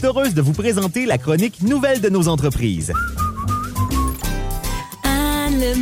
heureuse de vous présenter la chronique Nouvelles de nos entreprises. Anne le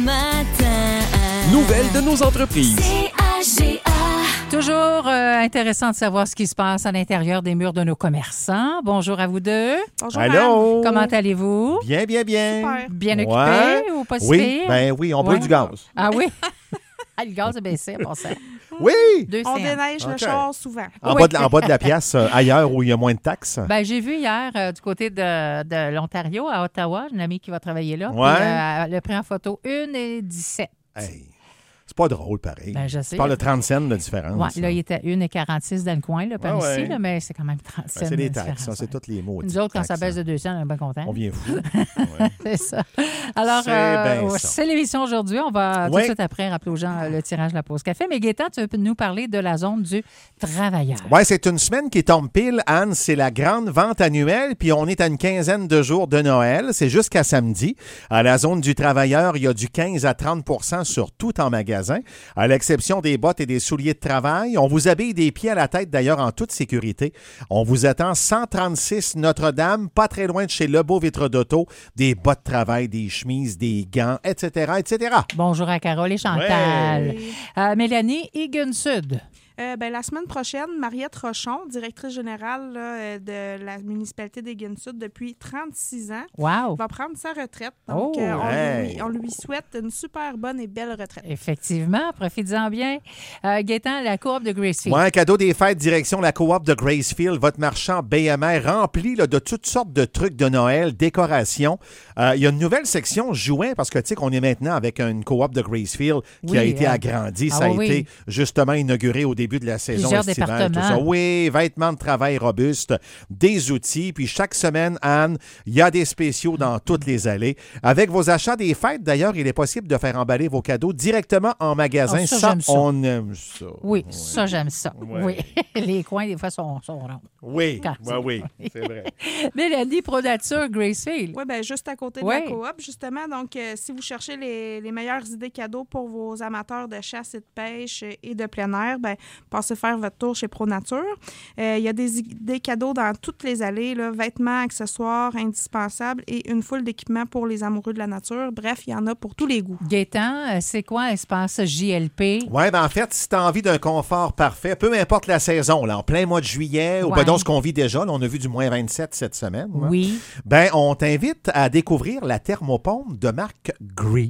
matin. Nouvelles de nos entreprises. C-A-G-A. Toujours intéressant de savoir ce qui se passe à l'intérieur des murs de nos commerçants. Bonjour à vous deux. Bonjour, Allô? Comment allez-vous? Bien, bien, bien. Super. Bien occupé Ouais. ou pas si Oui, pire? ben oui, on brûle du gaz. Ah oui? Ah, le gaz a baissé, bon ça. Oui! 2 On cents. déneige le OK. char souvent. En, Oui. en bas de la pièce, ailleurs où il y a moins de taxes. Ben, j'ai vu hier du côté de l'Ontario, à Ottawa, une amie qui va travailler là. Ouais. Puis, elle a pris en photo 1,17. Hey, c'est pas drôle, pareil. Ben, je sais. Tu parles de 30 cents de différence. Ouais, là, il était 1,46 dans le coin, là, par Ah ici, ouais. là, mais c'est quand même 30 Ben, cents. c'est des de taxes, ça, différence, c'est ouais. tous les mots. Nous autres, quand ça taxes, baisse de 200, on est bien contents. on vient fou. Ouais. C'est ça. Alors, C'est bien ça. c'est l'émission aujourd'hui. On va tout de Oui. suite après rappeler aux gens le tirage de la pause café. Mais Gaétan, tu veux nous parler de la zone du travailleur. Oui, c'est une semaine qui tombe pile, Anne. C'est la grande vente annuelle, puis on est à une quinzaine de jours de Noël. C'est jusqu'à samedi. À la zone du travailleur, il y a du 15 à 30 % sur tout en magasin, à l'exception des bottes et des souliers de travail. On vous habille des pieds à la tête, d'ailleurs, en toute sécurité. On vous attend 136 Notre-Dame, pas très loin de chez Lebeau Vitre d'Auto, des bottes de travail, des chemises, des gants, etc., etc. Bonjour à Carole et Chantal. Oui. Mélanie, Egan Sud. La semaine prochaine, Mariette Rochon, directrice générale là, de la municipalité d'Egan-Sud depuis 36 ans, Wow. va prendre sa retraite. Donc, Oh, hey. on lui souhaite une super bonne et belle retraite. Effectivement, profitez-en bien. Gaétan, la coop de Gracefield. Ouais, un cadeau des fêtes, direction la coop de Gracefield, votre marchand BMR rempli là, de toutes sortes de trucs de Noël, décoration. Il y a une nouvelle section jouets parce que tu sais qu'on est maintenant avec une coop de Gracefield qui Oui, a été agrandie. Ça a oui, été justement inauguré au début de la saison Plusieurs estivale. Tout ça. départements. Oui, vêtements de travail robustes, des outils. Puis chaque semaine, Anne, il y a des spéciaux dans toutes les allées. Avec vos achats des fêtes, d'ailleurs, il est possible de faire emballer vos cadeaux directement en magasin. Ah, ça, j'aime ça. On aime ça. Oui, ça, j'aime ça. Ouais. Oui. Les coins, des fois, sont ronds. Oui, Quartier. oui, c'est vrai. Mélanie, Pronature, Gracefield. Oui, bien, juste à côté de Ouais. la coop, justement. Donc, si vous cherchez les meilleures idées cadeaux pour vos amateurs de chasse et de pêche et de plein air, bien, passez faire votre tour chez ProNature. Il y a des idées cadeaux dans toutes les allées, là, vêtements, accessoires indispensables et une foule d'équipements pour les amoureux de la nature. Bref, il y en a pour tous les goûts. Gaétan, c'est quoi Espace JLP? Oui, ben en fait, si tu as envie d'un confort parfait, peu importe la saison, là, en plein mois de juillet, ou Ouais. ben donc ce qu'on vit déjà, là, on a vu du moins 27 cette semaine. hein. Oui. Ben, on t'invite à découvrir la thermopompe de marque Gree.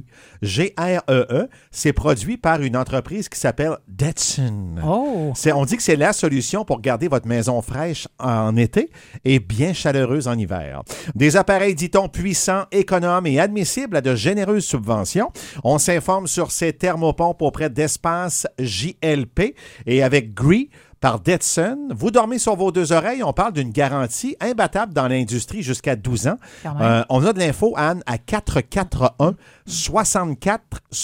G-R-E-E. C'est produit par une entreprise qui s'appelle Detson. Oh! On dit que c'est la solution pour garder votre maison fraîche en été et bien chaleureuse en hiver. Des appareils, dit-on, puissants, économes et admissibles à de généreuses subventions. On s'informe sur ces thermopompes auprès d'Espace JLP et avec Gree par Detson. Vous dormez sur vos deux oreilles. On parle d'une garantie imbattable dans l'industrie jusqu'à 12 ans. Quand même. On a de l'info, Anne, à 441 64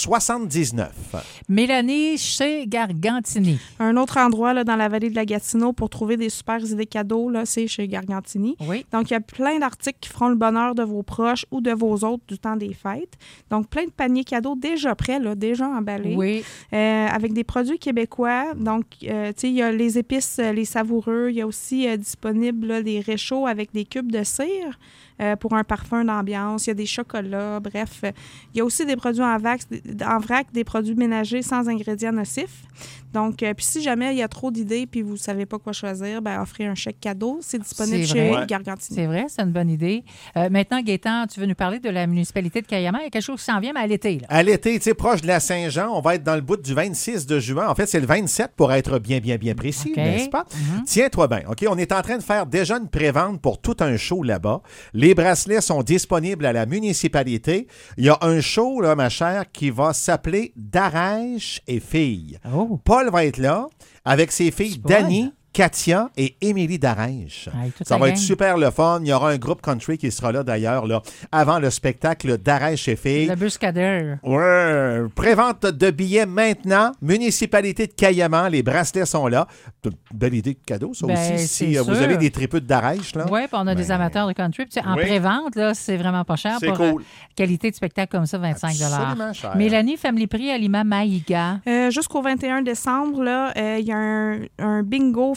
79. Mélanie chez Gargantini. Un autre endroit là, dans la vallée de la Gatineau pour trouver des super idées cadeaux, là, c'est chez Gargantini. Oui. Donc, il y a plein d'articles qui feront le bonheur de vos proches ou de vos autres du temps des fêtes. Donc, plein de paniers cadeaux déjà prêts, là, déjà emballés, Oui. avec des produits québécois. Donc, tu sais, il y a les épices, les savoureux. Il y a aussi disponible là, des réchauds avec des cubes de cire pour un parfum d'ambiance. Il y a des chocolats, bref. Il y a aussi des produits en vrac, des produits ménagers sans ingrédients nocifs. Donc, puis si jamais il y a trop d'idées puis vous ne savez pas quoi choisir, ben offrez un chèque cadeau. C'est disponible C'est chez vrai. Gargantini. C'est vrai, c'est une bonne idée. Maintenant, Gaétan, tu veux nous parler de la municipalité de Cayamar. Il y a quelque chose qui s'en vient, mais à l'été, là. À l'été, tu sais, proche de la Saint-Jean, on va être dans le bout du 26 de juin. En fait, c'est le 27 pour être bien précis, OK. n'est-ce pas? Mhm. Tiens-toi bien, OK? On est en train de faire déjà une prévente pour tout un show là-bas. Les bracelets sont disponibles à la municipalité. Il y a un show, là, ma chère, qui va s'appeler Darèche et filles. Oh! Paul va être là avec ses filles Paul. Dani, Katia et Émilie Darèche. Hey, toute Ça la va être gang. super le fun. Il y aura un groupe country qui sera là d'ailleurs là, avant le spectacle Darèche et filles. Le Buscader. Ouais, prévente de billets maintenant. Municipalité de Cayamar, les bracelets sont là. Belle idée de cadeau, ça Ben, aussi. c'est Si vous sûr. avez des tripeux de Darèche, là. Oui, puis on a des Ben, amateurs de country. Puis, tu sais, en oui. pré-vente, là, c'est vraiment pas cher. C'est pour cool. qualité de spectacle comme ça, 25 Absolument cher. Mélanie, Family Prix à Lima Maïga. Jusqu'au 21 décembre, là, il y a un bingo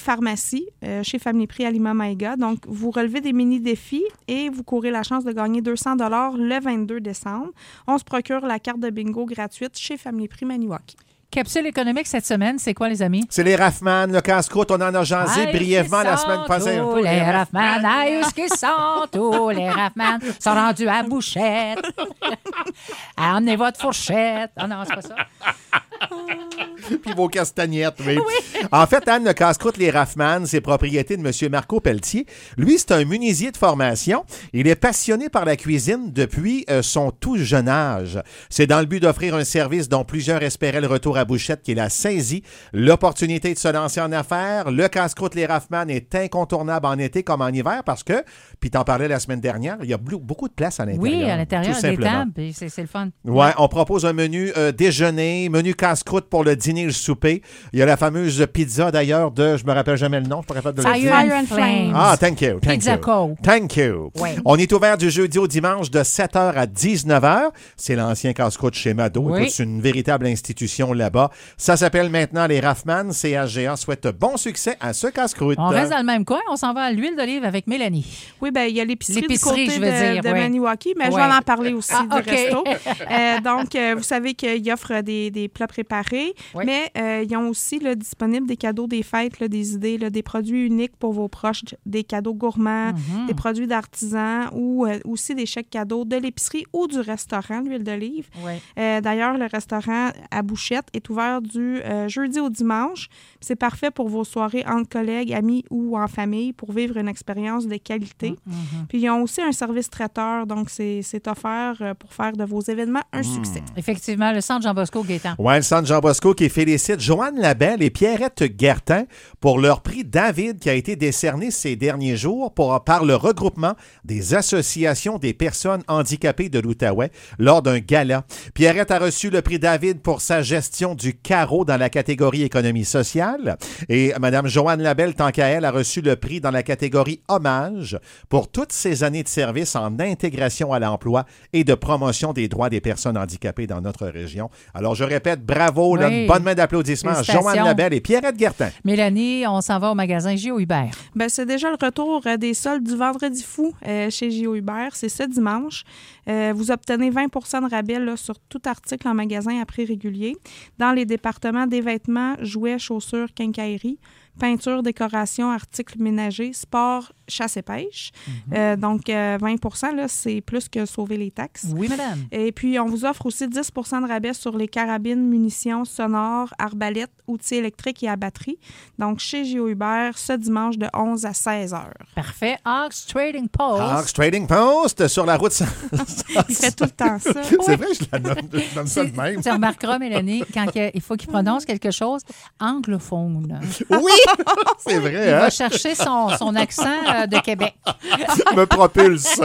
pharmacie chez Family Prix à Lima-Maïga. Donc, vous relevez des mini-défis et vous courez la chance de gagner 200 $ le 22 décembre. On se procure la carte de bingo gratuite chez Family Prix Maniwaki. Capsule économique cette semaine, c'est quoi, les amis? C'est les Raffman, le casse-croûte. On en a jasé brièvement la semaine passée. Tous les Raffman, aïe, où qu'ils sont, tous les Raffman sont rendus à bouchette. Emmenez votre fourchette. Ah non, c'est pas ça. Puis vos castagnettes, oui. En fait, Anne, le casse-croûte Les Raffman, c'est propriété de M. Marco Pelletier. Lui, c'est un menuisier de formation. Il est passionné par la cuisine depuis son tout jeune âge. C'est dans le but d'offrir un service dont plusieurs espéraient le retour à bouchette qu'il a saisi l'opportunité de se lancer en affaires. Le casse-croûte Les Raffman est incontournable en été comme en hiver parce que, puis t'en parlais la semaine dernière, il y a beaucoup de place à l'intérieur. Oui, à l'intérieur tout des simplement. tables, puis c'est le fun. Ouais, on propose un menu déjeuner, menu casse-croûte pour le dîner et le souper. Il y a la fameuse pizza d'ailleurs je me rappelle jamais le nom, je suis pas capable de le dire. Fire and Flames. Ah, thank you. Pizza Co. Thank you. Oui. On est ouvert du jeudi au dimanche de 7h à 19h. C'est l'ancien casse-croûte chez Mado. Oui. Écoute, c'est une véritable institution là-bas. Ça s'appelle maintenant les Raffman. CHGA souhaite bon succès à ce casse-croûte. On reste dans le même coin, on s'en va à l'huile d'olive avec Mélanie. Oui, bien, il y a l'épicerie du L'épicerie, côté je veux dire, de oui. Maniwaki, mais je Oui. vais en parler aussi du OK. resto. Donc, vous savez qu'ils offrent des plats préparés, Oui. mais ils ont aussi là, disponible des cadeaux des fêtes, là, des idées, là, des produits uniques pour vos proches, des cadeaux gourmands, des produits d'artisans ou aussi des chèques cadeaux de l'épicerie ou du restaurant, l'huile d'olive. Oui. D'ailleurs, le restaurant à Bouchette est ouvert du jeudi au dimanche. C'est parfait pour vos soirées entre collègues, amis ou en famille pour vivre une expérience de qualité. Puis, ils ont aussi un service traiteur, donc c'est offert pour faire de vos événements un succès. Effectivement, le centre Jean-Bosco Gaétan. Ouais, le centre Jean-Bosco qui félicite Joanne Labelle et Pierrette Guertin pour leur prix David qui a été décerné ces derniers jours par le regroupement des associations des personnes handicapées de l'Outaouais lors d'un gala. Pierrette a reçu le prix David pour sa gestion du carreau dans la catégorie économie sociale et Mme Joanne Labelle, tant qu'à elle, a reçu le prix dans la catégorie hommage pour toutes ses années de service en intégration à l'emploi et de promotion des droits des personnes handicapées dans notre région. Alors, je répète, bravo, Oui. là, une bonne main d'applaudissements à Félicitations. Joanne Labelle et Pierrette Guertin. Mélanie, on s'en va au magasin J.O. Hubert. Ben, c'est déjà le retour des soldes du Vendredi fou chez J.O. Hubert. C'est ce dimanche. Vous obtenez 20 % de rabais là, sur tout article en magasin à prix régulier dans les départements des vêtements, jouets, chaussures, quincaillerie, peinture, décoration, articles ménagers, sport, chasse et pêche. Donc, 20 % là, c'est plus que sauver les taxes. Oui, madame. Et puis, on vous offre aussi 10 % de rabais sur les carabines, munitions, sonores, arbalètes, outils électriques et à batterie. Donc, chez J.O. Hubert, ce dimanche de 11 à 16 heures. Parfait. Ox Trading Post. Hawks Trading Post sur la route. Il fait tout le temps ça. C'est vrai, je la nomme, je donne ça de même. Tu remarqueras, Mélanie, quand il faut qu'il prononce quelque chose, anglophone. Oui, c'est vrai, Il hein? va chercher son accent de Québec. Me propulse.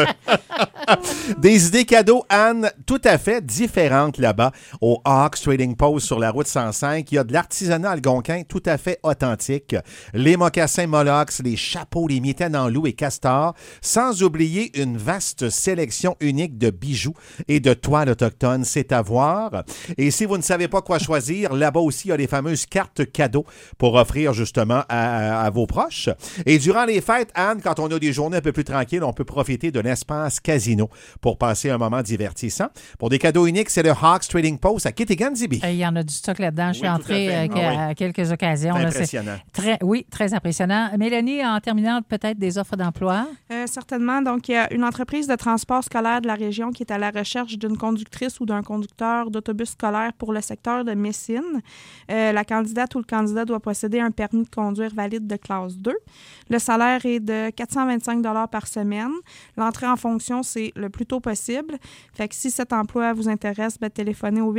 Des idées cadeaux, Anne, tout à fait différentes là-bas au Hawks Trading Post sur la route 105. Il y a de l'artisanat algonquin tout à fait authentique. Les mocassins Molox, les chapeaux, les mitaines en loup et castor, sans oublier une vaste sélection unique de bijoux et de toiles autochtones. C'est à voir. Et si vous ne savez pas quoi choisir, là-bas aussi, il y a les fameuses cartes cadeaux pour offrir justement à vos proches. Et durant les fêtes, Anne, quand on a des journées un peu plus tranquilles, on peut profiter de l'espace casino pour passer un moment divertissant. Pour des cadeaux uniques, c'est le Hawks Trading Post à Kitigan-Zibi. Il y en a du stock là-dedans. Je suis Oui, tout à entrée fait. à quelques occasions. C'est là. impressionnant. Oui, très impressionnant. Mélanie, en terminant, peut-être des offres d'emploi? Certainement. Donc, il y a une entreprise de transport scolaire de la région qui est à la recherche d'une conductrice ou d'un conducteur d'autobus scolaire pour le secteur de Messine. La candidate ou le candidat doit posséder un permis de conduire valide de classe 2. Le salaire est de 425 $ par semaine. L'entrée en fonction, c'est le plus tôt possible. Fait que si cet emploi vous intéresse, téléphonez au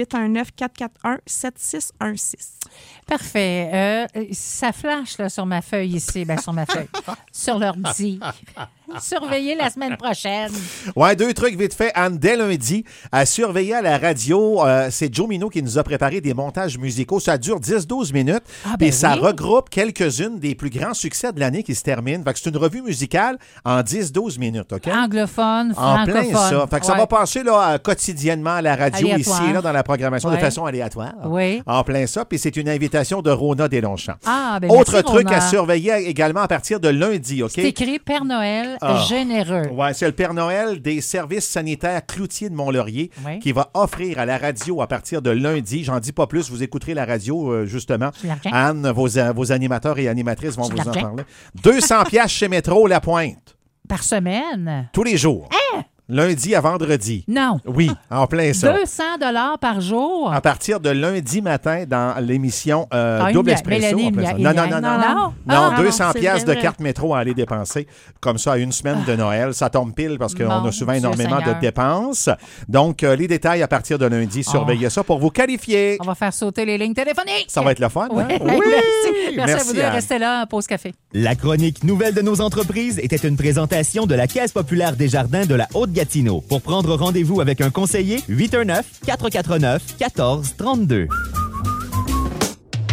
819-441-7616. Parfait. Ça flash là, sur ma feuille ici. Sur ma feuille. Sur l'ordi. Surveillez la semaine prochaine. Ouais, 2 trucs vite fait. Anne, dès lundi, à surveiller à la radio, c'est Joe Minot qui nous a préparé des montages musicaux. Ça dure 10-12 minutes. Et ça regroupe quelques-unes des plus grands succès de l'année qui se terminent. Fait que c'est une revue musicale en 10-12 minutes, OK? Anglophone, en francophone. plein ça. Fait que ça va passer là, quotidiennement à la radio, Aléatoire. ici, là, dans la programmation de façon aléatoire. Oui. En plein ça. Puis c'est une invitation de Rona Deslongchamps. Ben Autre merci, truc Rona. à surveiller également à partir de lundi, OK? C'est écrit Père Noël généreux. Oui, c'est le Père Noël des services sanitaires Cloutier de Mont-Laurier qui va offrir à la radio à partir de lundi. J'en dis pas plus, vous écouterez la radio, justement. Anne, vos animateurs et animatrices vont vous en parler. 200 piastres chez Métro La Pointe. Par semaine? Tous les jours. Lundi à vendredi. Non. Oui, en plein ça. 200 $ par jour? À partir de lundi matin dans l'émission Double Espresso. Mélanie, Non, 200 c'est piastres de vrai. carte métro à aller dépenser comme ça à une semaine de Noël. Ça tombe pile parce qu'on a souvent énormément de dépenses. Donc, les détails à partir de lundi, surveillez ça pour vous qualifier. On va faire sauter les lignes téléphoniques. Ça va être le fun, hein? Oui. Merci à vous deux. Anne. Restez là, pause café. La chronique Nouvelles de nos entreprises était une présentation de la Caisse populaire des jardins de la Haute-Gatineau. Pour prendre rendez-vous avec un conseiller, 819-449-1432.